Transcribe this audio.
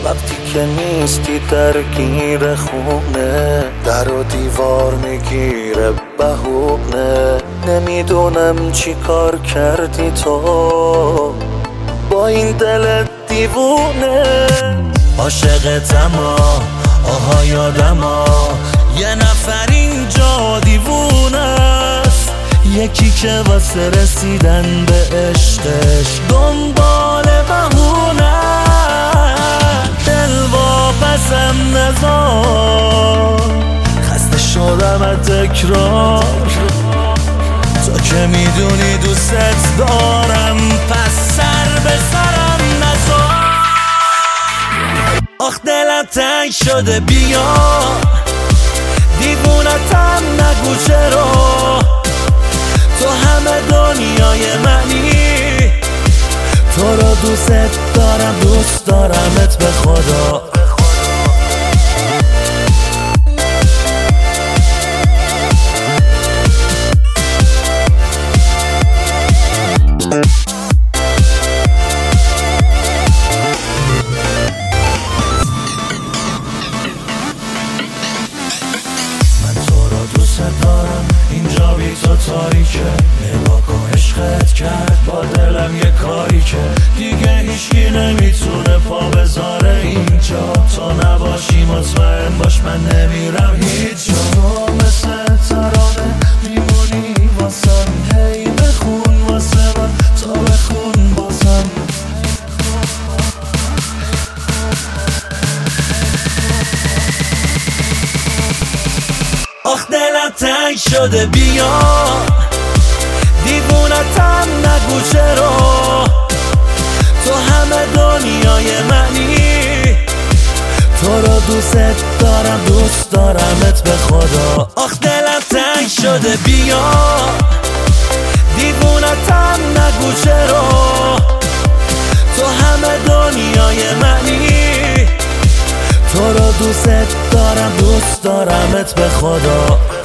وقتی که نیستی درگیر خونه، در و دیوار میگیره بهونه. نمیدونم چی کار کردی تو با این دلت دیوونه. عاشقتم آها یادم یه نفر اینجا دیوونه است، یکی که واسه رسیدن به عشقش دنبال بهونه. دل واپسم نذار، خسته شدم از تکرار، تو که میدونی دوست دارم، پس سر به سرم نذار. آخ دلم تنگ شده بیا، دیوونتم نگو چرا، تو همه دنیای منی، تو رو دوست دارم، دوست دارمت به خدا. دارم اینجا بی تو تاریکه، نگاه کن عشقت کرد با دلم یه کاری که دیگه هیچکی نمیتونه پا بذاره اینجا. تو نباشی مطمئن باش من نمیرم هیچ جا، مثل ترانه میمونی واسم، هی بخون واسه من تا بخون بازم. آخ دلم تنگ شده بیا، دیوونتم نگو چرا، تو همه دنیای منی، تو رو دوست دارم، دوست دارمت به خدا. آخ دلم تنگ شده بیا، دیوونتم نگو چرا، تو همه دنیای منی، تو رو دوست دارم، دوست دارمت به خدا.